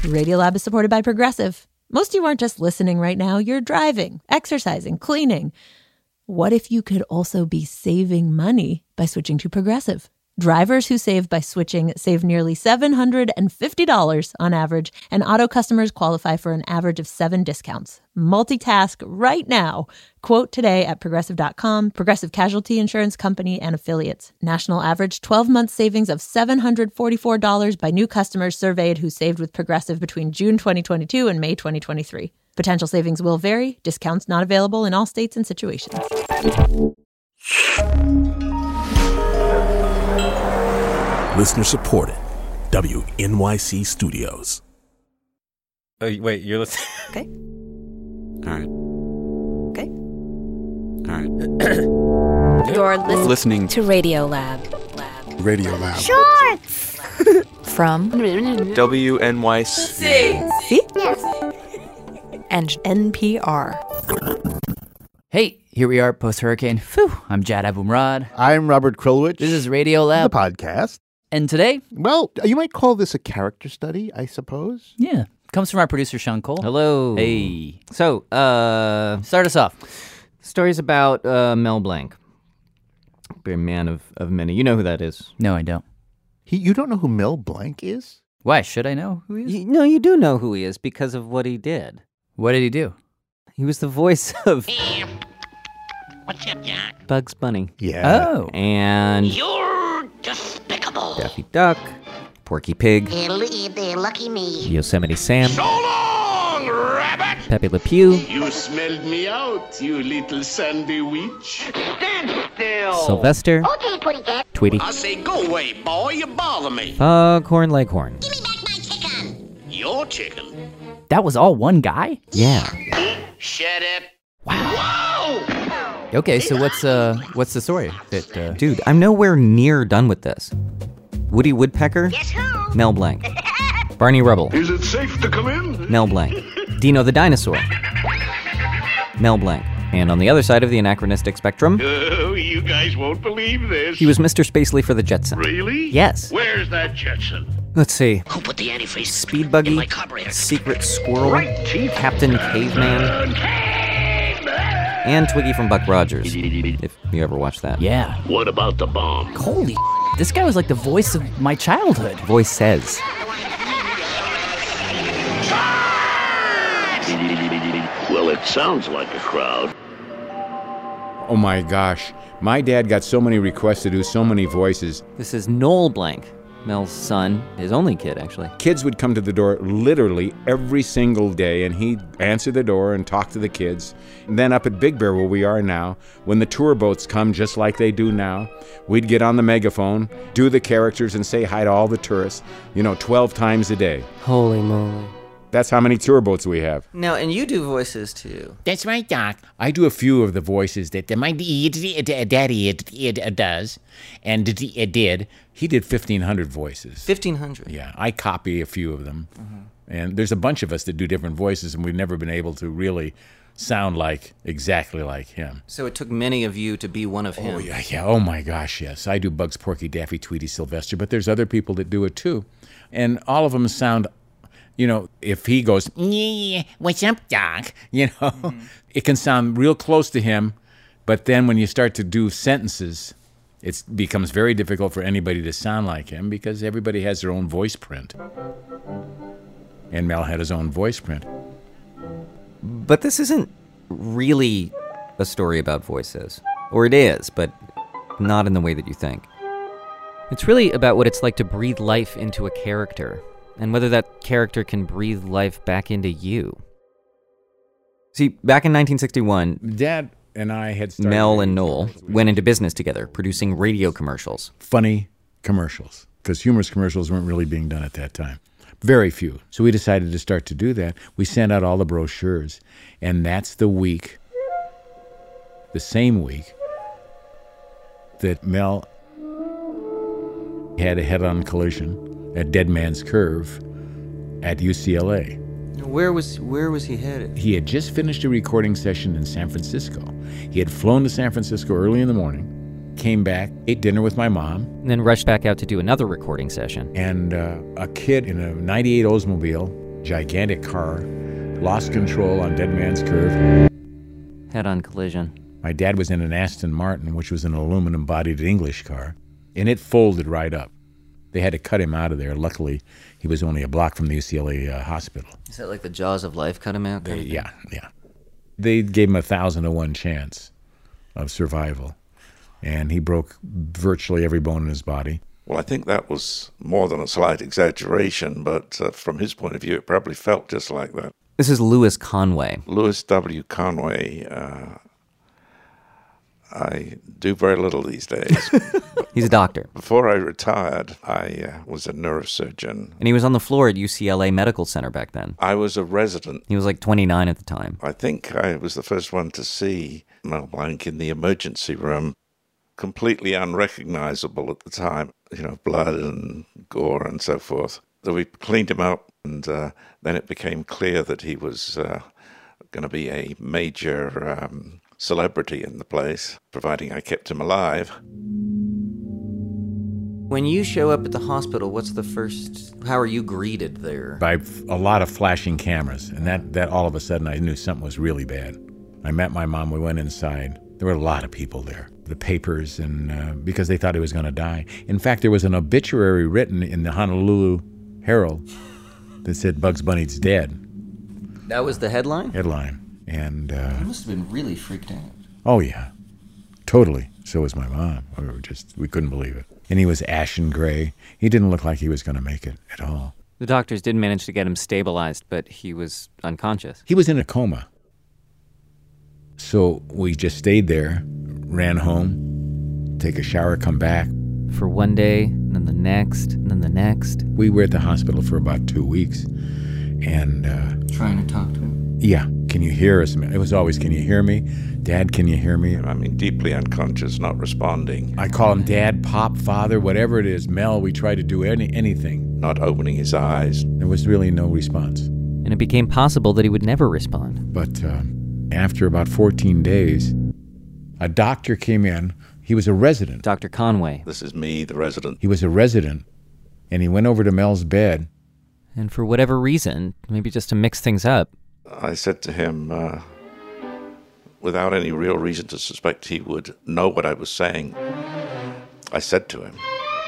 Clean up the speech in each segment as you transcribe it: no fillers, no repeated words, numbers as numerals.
Radiolab is supported by Progressive. Most of you aren't just listening right now, you're driving, exercising, cleaning. What if you could also be saving money by switching to Progressive? Drivers who save by switching save nearly $750 on average, and auto customers qualify for an average of 7 discounts. Multitask right now. Quote today at Progressive.com. Progressive Casualty Insurance Company and Affiliates. National average 12-month savings of $744 by new customers surveyed who saved with Progressive between June 2022 and May 2023. Potential savings will vary. Discounts not available in all states and situations. Listener supported. WNYC Studios. Oh, wait, you're listening? Okay. All right. Okay. All right. You're listening to Radiolab. Radio Lab. Shorts! From WNYC. See? Yes. And NPR. Hey, here we are post-hurricane. Phew, I'm Jad Abumrad. I'm Robert Krulwich. This is Radiolab. The podcast. And today, Well, you might call this a character study, I suppose. yeah, comes from our producer, Sean Cole. Hello. Hey. So, Start us off. stories about Mel Blanc. A man of many. You know who that is. No, I don't. You don't know who Mel Blanc is? Why? Should I know who he is? No, you do know who he is because of what he did. What did he do? He was the voice of What's up, Doc? Bugs Bunny. Yeah. Oh. And You're despicable. Daffy Duck, Porky Pig, They're lucky me. Yosemite Sam, So long, rabbit! Pepe Le Pew, You smelled me out, you little sandy witch. Stand still. Sylvester, Okay, Pussycat. Tweety, I say, go away, boy, you bother me. Foghorn Leghorn. Give me back my chicken. Your chicken. That was all one guy? Yeah. Shut up. Okay, so what's the story? That Dude, I'm nowhere near done with this. Woody Woodpecker, Guess who? Mel Blanc. Barney Rubble, Is it safe to come in? Mel Blanc. Dino the Dinosaur, Mel Blanc. And on the other side of the anachronistic spectrum, Oh, you guys won't believe this. he was Mr. Spacely for the Jetsons. Really? Yes. Where's that Jetson? Let's see. Who put the antifreeze Speed in Buggy, my carburetor? Secret Squirrel, Captain Caveman, and Twiggy from Buck Rogers, if you ever watched that. yeah. What about the bomb? Holy this guy was like the voice of my childhood. Voice says. Well, it sounds like a crowd. Oh my gosh. My dad got so many requests to do so many voices. This is Noel Blanc, Mel's son, his only kid, actually. Kids would come to the door literally every single day, and he'd answer the door and talk to the kids. And then up at Big Bear, where we are now, when the tour boats come just like they do now, we'd get on the megaphone, do the characters, and say hi to all the tourists, 12 times a day. Holy moly. That's how many tour boats we have. Now, and you do voices, too. That's right, Doc. I do a few of the voices that My daddy does, and it did. he did 1,500 voices. 1,500. Yeah, I copy a few of them. And there's a bunch of us that do different voices, and we've never been able to really sound exactly like him. So it took many of you to be one of him. Oh, yeah. Oh, my gosh, yes. I do Bugs, Porky, Daffy, Tweety, Sylvester, but there's other people that do it, too. And all of them sound, if he goes, Yeah, what's up, Doc? it can sound real close to him, but then when you start to do sentences, it becomes very difficult for anybody to sound like him because everybody has their own voice print. And Mel had his own voice print. But this isn't really a story about voices. Or it is, but not in the way that you think. It's really about what it's like to breathe life into a character, and whether that character can breathe life back into you. See, back in 1961, Dad and I had started... Mel and Noel went into business together, producing radio commercials. Funny commercials, because humorous commercials weren't really being done at that time. Very few. So we decided to start to do that. We sent out all the brochures, and that's the same week, that Mel had a head-on collision at Dead Man's Curve at UCLA. Where was he headed? He had just finished a recording session in San Francisco. He had flown to San Francisco early in the morning, came back, ate dinner with my mom. And then rushed back out to do another recording session. And a kid in a 98 Oldsmobile gigantic car, lost control on Dead Man's Curve. Head-on collision. My dad was in an Aston Martin, which was an aluminum-bodied English car, and it folded right up. They had to cut him out of there. Luckily, he was only a block from the UCLA hospital. Is that like the Jaws of Life cut him out? Yeah. They gave him 1,000 to 1 chance of survival, and he broke virtually every bone in his body. Well, I think that was more than a slight exaggeration, but from his point of view, it probably felt just like that. This is Louis Conway. Louis W. Conway. I do very little these days. He's a doctor. Before I retired, I was a neurosurgeon. And he was on the floor at UCLA Medical Center back then. I was a resident. He was like 29 at the time. I think I was the first one to see Mel Blanc in the emergency room. Completely unrecognizable at the time. You know, blood and gore and so forth. So we cleaned him up, and then it became clear that he was going to be a major celebrity in the place, providing I kept him alive. When you show up at the hospital, how are you greeted there? By a lot of flashing cameras, and that all of a sudden I knew something was really bad. I met my mom, we went inside. There were a lot of people there. The papers, and because they thought he was going to die. In fact, there was an obituary written in the Honolulu Herald that said Bugs Bunny's dead. That was the headline? And you must have been really freaked out. Oh yeah, totally. So was my mom. We couldn't believe it. And he was ashen gray. He didn't look like he was going to make it at all. The doctors did manage to get him stabilized, but he was unconscious. He was in a coma. So we just stayed there, ran home, take a shower, come back. For one day, and then the next, and then the next. We were at the hospital for about 2 weeks. And trying to talk to him. Yeah. Can you hear us? It was always, can you hear me? Dad, can you hear me? I mean, deeply unconscious, not responding. I call him Dad, Pop, Father, whatever it is. Mel, we try to do anything. Not opening his eyes. There was really no response. And it became possible that he would never respond. But after about 14 days, a doctor came in. He was a resident. Dr. Conway. This is me, the resident. He was a resident, and he went over to Mel's bed. And for whatever reason, maybe just to mix things up, I said to him, without any real reason to suspect he would know what I was saying, I said to him,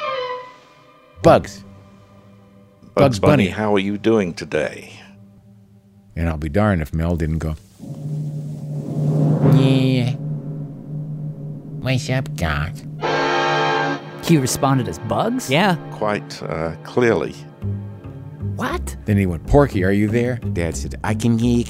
Bugs Bunny, how are you doing today? And I'll be darned if Mel didn't go, Yeah. What's up, Doc? He responded as Bugs? Yeah. Quite clearly. What? Then he went, Porky, are you there? Dad said, I can hear.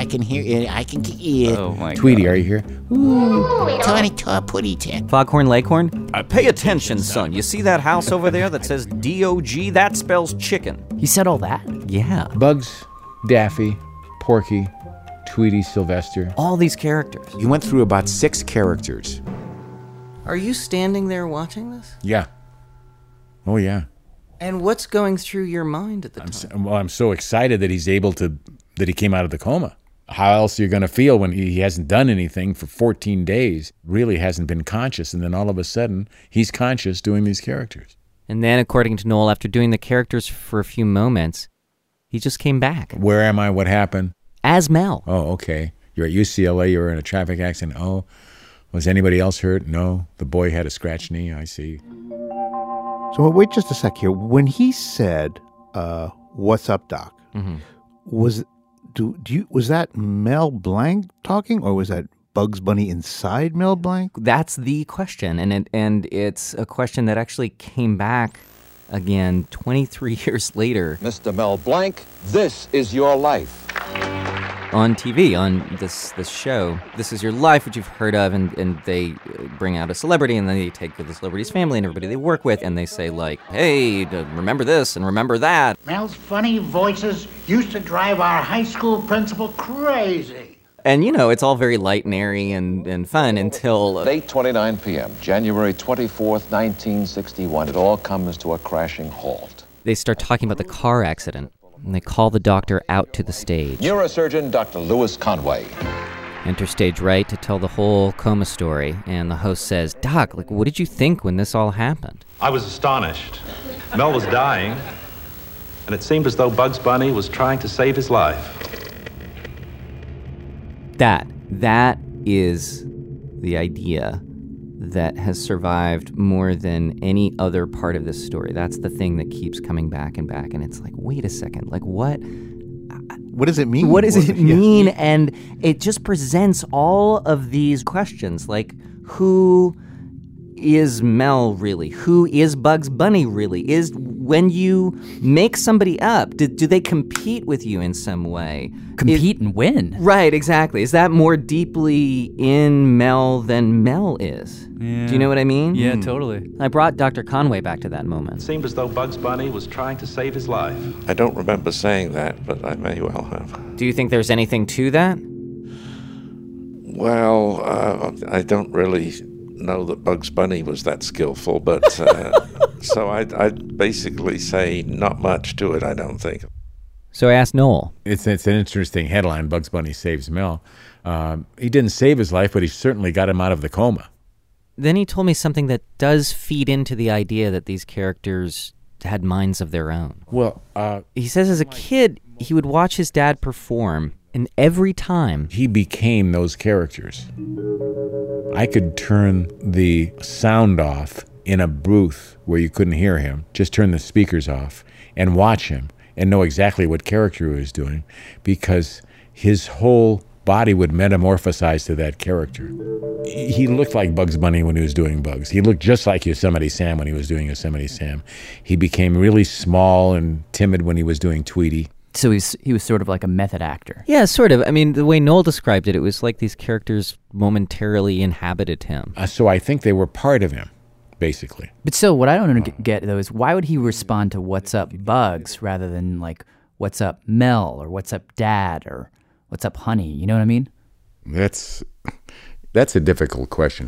Oh, my Tweety, God. are you here? Ooh, Tony Putty Tip. Foghorn Leghorn? Pay attention, son. You see that house over there that says D-O-G? That spells chicken. He said all that? Yeah. Bugs, Daffy, Porky, Tweety, Sylvester. All these characters. You went through about 6 characters. Are you standing there watching this? Yeah. Oh, yeah. And what's going through your mind at the time? I'm so excited that that he came out of the coma. How else are you going to feel when he hasn't done anything for 14 days, really hasn't been conscious, and then all of a sudden, he's conscious doing these characters. And then, according to Noel, after doing the characters for a few moments, he just came back. Where am I? What happened? As Mel. Oh, okay. You're at UCLA, you were in a traffic accident. Oh, was anybody else hurt? No. The boy had a scratched knee, I see. So wait just a sec here. When he said, "What's up, Doc?" Mm-hmm. Was that Mel Blanc talking, or was that Bugs Bunny inside Mel Blanc? That's the question, and it's a question that actually came back again 23 years later. Mr. Mel Blanc, this is your life. On TV, on this show, This Is Your Life, which you've heard of, and they bring out a celebrity, and then they take the celebrity's family and everybody they work with, and they say, like, hey, remember this and remember that. Mel's funny voices used to drive our high school principal crazy. And, it's all very light and airy and fun until... 8:29 p.m., January 24th, 1961, it all comes to a crashing halt. They start talking about the car accident. And they call the doctor out to the stage. Neurosurgeon Dr. Louis Conway. Enter stage right to tell the whole coma story, and the host says, Doc, what did you think when this all happened? I was astonished. Mel was dying, and it seemed as though Bugs Bunny was trying to save his life. That is the idea that has survived more than any other part of this story. That's the thing that keeps coming back and back, and it's like, wait a second, like what does it mean? What does it mean? And it just presents all of these questions, like who is Mel really? Who is Bugs Bunny really? Is when you make somebody up, do they compete with you in some way? Compete and win. Right, exactly. Is that more deeply in Mel than Mel is? Yeah. Do you know what I mean? Yeah, totally. I brought Dr. Conway back to that It moment. seemed as though Bugs Bunny was trying to save his life. I don't remember saying that, but I may well have. Do you think there's anything to that? Well, I don't really know that Bugs Bunny was that skillful, but so I'd basically say not much to it, I don't think. So I asked Noel. It's an interesting headline, Bugs Bunny saves Mel. He didn't save his life, but he certainly got him out of the coma. Then he told me something that does feed into the idea that these characters had minds of their own. Well, he says as a kid, he would watch his dad perform, and every time he became those characters. I could turn the sound off in a booth where you couldn't hear him, just turn the speakers off and watch him and know exactly what character he was doing, because his whole body would metamorphosize to that character. He looked like Bugs Bunny when he was doing Bugs. He looked just like Yosemite Sam when he was doing Yosemite Sam. He became really small and timid when he was doing Tweety. So he was sort of like a method actor. Yeah, sort of. I mean, the way Noel described it, it was like these characters momentarily inhabited him. So I think they were part of him, basically. But still, what I don't get, though, is why would he respond to what's up, Bugs, rather than like, what's up, Mel, or what's up, Dad, or what's up, honey? You know what I mean? That's a difficult question.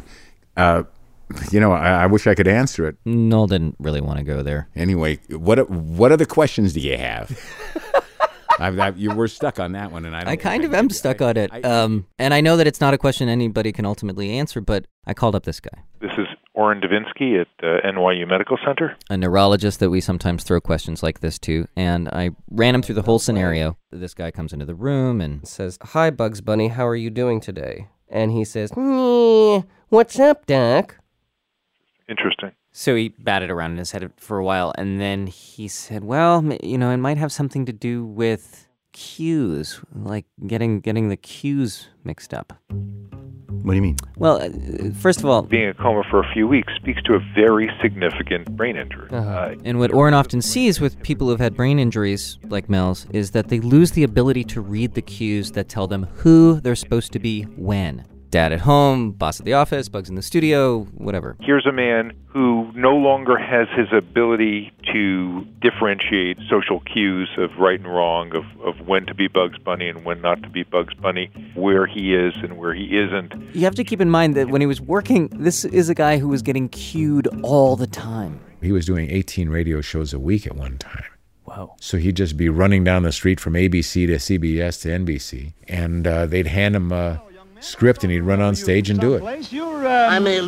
I wish I could answer it. Noel didn't really want to go there. Anyway, what other questions do you have? You were stuck on that one, and I kind of am stuck on it. And I know that it's not a question anybody can ultimately answer, but I called up this guy. This is Oren Davinsky at NYU Medical Center. A neurologist that we sometimes throw questions like this to, and I ran him through the whole scenario. This guy comes into the room and says, "Hi, Bugs Bunny, how are you doing today?" And he says, "What's up, Doc?" Interesting. So he batted around in his head for a while, and then he said, well, it might have something to do with cues, like getting the cues mixed up. What do you mean? Well, first of all, being in a coma for a few weeks speaks to a very significant brain injury. And what Oren often sees with people who've had brain injuries, like Mel's, is that they lose the ability to read the cues that tell them who they're supposed to be when. Dad at home, boss at the office, Bugs in the studio, whatever. Here's a man who no longer has his ability to differentiate social cues of right and wrong, of when to be Bugs Bunny and when not to be Bugs Bunny, where he is and where he isn't. You have to keep in mind that when he was working, this is a guy who was getting cued all the time. He was doing 18 radio shows a week at one time. Whoa. So he'd just be running down the street from ABC to CBS to NBC, and they'd hand him a script, and he'd run on stage and do it. I'm a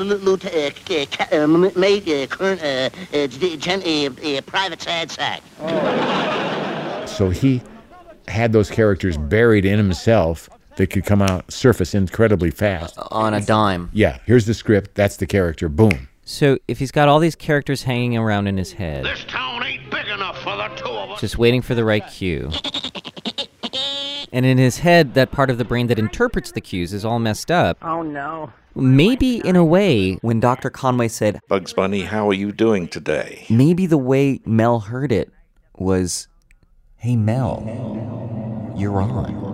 private sad sack. So he had those characters buried in himself that could surface incredibly fast. On a dime. Yeah, here's the script, that's the character, boom. So if he's got all these characters hanging around in his head, This town ain't big enough for the two of us. just waiting for the right cue. And in his head, that part of the brain that interprets the cues is all messed up. Oh, no. Maybe in a way, when Dr. Conway said, Bugs Bunny, how are you doing today? maybe the way Mel heard it was, hey, Mel, you're on.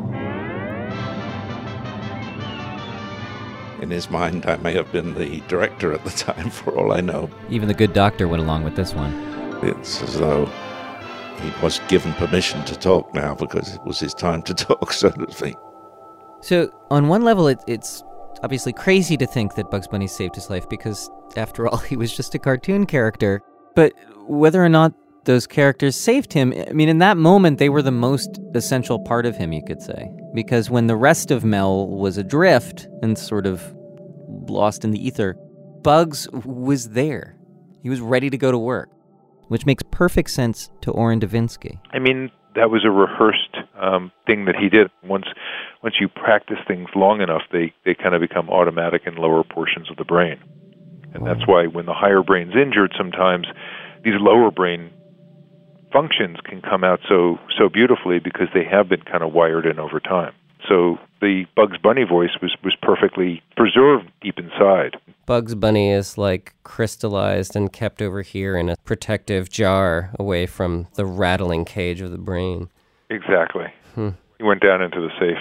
In his mind, I may have been the director at the time, for all I know. Even the good doctor went along with this one. It's as though he was given permission to talk now because it was his time to talk, so to speak. So, on one level, it's obviously crazy to think that Bugs Bunny saved his life because, after all, he was just a cartoon character. But whether or not those characters saved him, I mean, in that moment, they were the most essential part of him, you could say. Because when the rest of Mel was adrift and sort of lost in the ether, Bugs was there. He was ready to go to work. which makes perfect sense to Orrin Devinsky. I mean, that was a rehearsed thing that he did. Once you practice things long enough, they kind of become automatic in lower portions of the brain. And that's why when the higher brain's injured, sometimes these lower brain functions can come out so beautifully because they have been kind of wired in over time. So the Bugs Bunny voice was perfectly preserved deep inside. Bugs Bunny is like crystallized and kept over here in a protective jar away from the rattling cage of the brain. Exactly. He went down into the safe.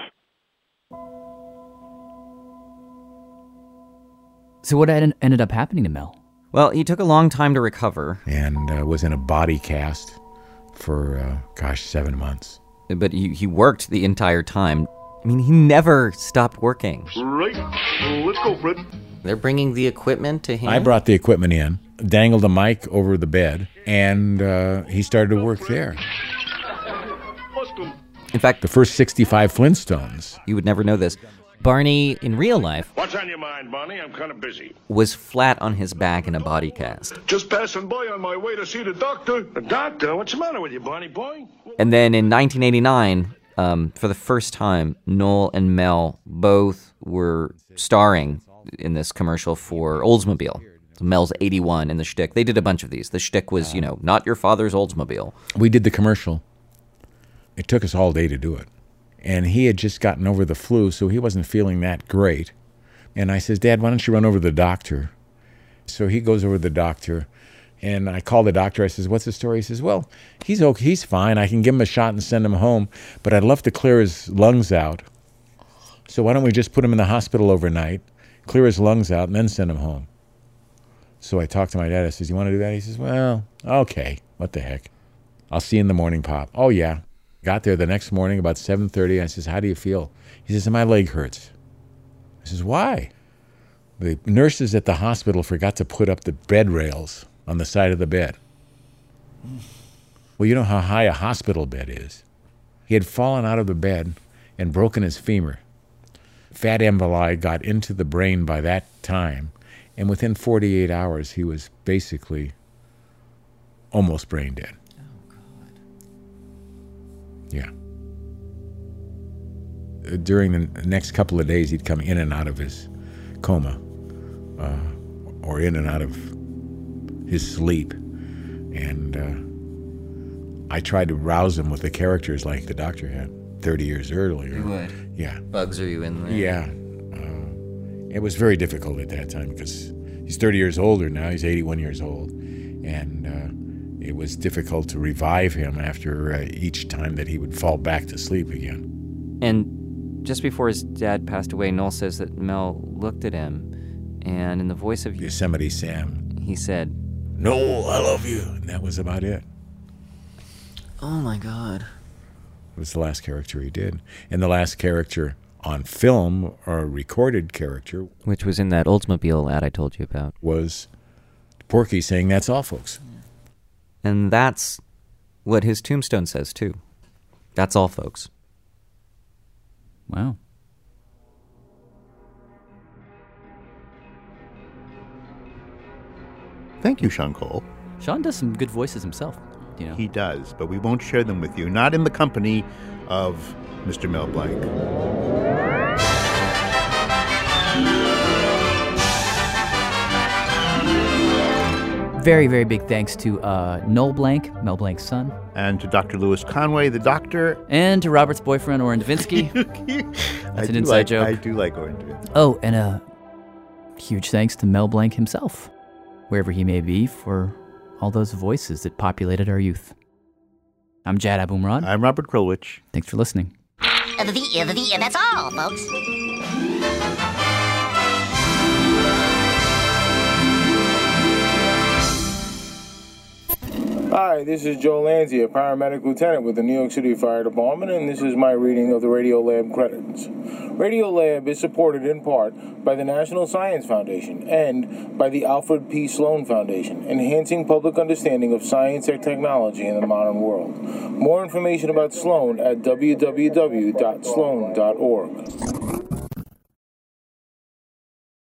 So what ended up happening to Mel? Well, he took a long time to recover. And was in a body cast for, 7 months. But he worked the entire time. I mean, he never stopped working. Right. Let's go, Fred. They're bringing the equipment to him? I brought the equipment in, dangled a mic over the bed, and he started to work there. In fact, the first 65 Flintstones. You would never know this. Barney, in real life, What's on your mind, Barney? I'm kind of busy. was flat on his back in a body cast. Just passing by on my way to see the doctor. The doctor? What's the matter with you, Barney boy? And then in 1989, for the first time, Noel and Mel both were starring in this commercial for Oldsmobile. So Mel's 81 in the shtick. They did a bunch of these. The shtick was, not your father's Oldsmobile. We did the commercial. It took us all day to do it. And he had just gotten over the flu, so he wasn't feeling that great. And I says, Dad, why don't you run over to the doctor? So he goes over to the doctor, and I call the doctor. I says, what's the story? He says, well, he's okay. He's fine. I can give him a shot and send him home, but I'd love to clear his lungs out. So why don't we just put him in the hospital overnight, clear his lungs out, and then send him home? So I talked to my dad. I says, you want to do that? He says, well, okay. What the heck? I'll see you in the morning, Pop. Oh, yeah. Got there the next morning about 7:30. I says, how do you feel? He says, my leg hurts. I says, why? The nurses at the hospital forgot to put up the bed rails on the side of the bed. Well, you know how high a hospital bed is. He had fallen out of the bed and broken his femur. Fat emboli got into the brain by that time, and within 48 hours, he was basically almost brain dead. Yeah. During the next couple of days, he'd come in and out of his coma, or in and out of his sleep. And I tried to rouse him with the characters like the doctor had 30 years earlier. You would? Yeah. Bugs, are you in there? Yeah. It was very difficult at that time because he's 30 years older now. He's 81 years old. And it was difficult to revive him after each time that he would fall back to sleep again. And just before his dad passed away, Noel says that Mel looked at him, and in the voice of Yosemite Sam, he said, Noel, I love you. And that was about it. Oh, my God. It was the last character he did. And the last character on film, or recorded character, which was in that Oldsmobile ad I told you about, was Porky saying, that's all, folks. And that's what his tombstone says, too. That's all, folks. Wow. Thank you, Sean Cole. Sean does some good voices himself, you know. He does, but we won't share them with you. Not in the company of Mr. Mel Blanc. Very, very big thanks to Noel Blanc, Mel Blanc's son. And to Dr. Louis Conway, the doctor. And to Robert's boyfriend, Orrin Devinsky. That's an inside joke. I do like Orrin Devinsky. Oh, and a huge thanks to Mel Blanc himself, wherever he may be, for all those voices that populated our youth. I'm Jad Abumrad. I'm Robert Krulwich. Thanks for listening. And that's all, folks. Hi, this is Joe Lanzi, a paramedic lieutenant with the New York City Fire Department, and this is my reading of the Radiolab credits. Radiolab is supported in part by the National Science Foundation and by the Alfred P. Sloan Foundation, enhancing public understanding of science and technology in the modern world. More information about Sloan at www.sloan.org.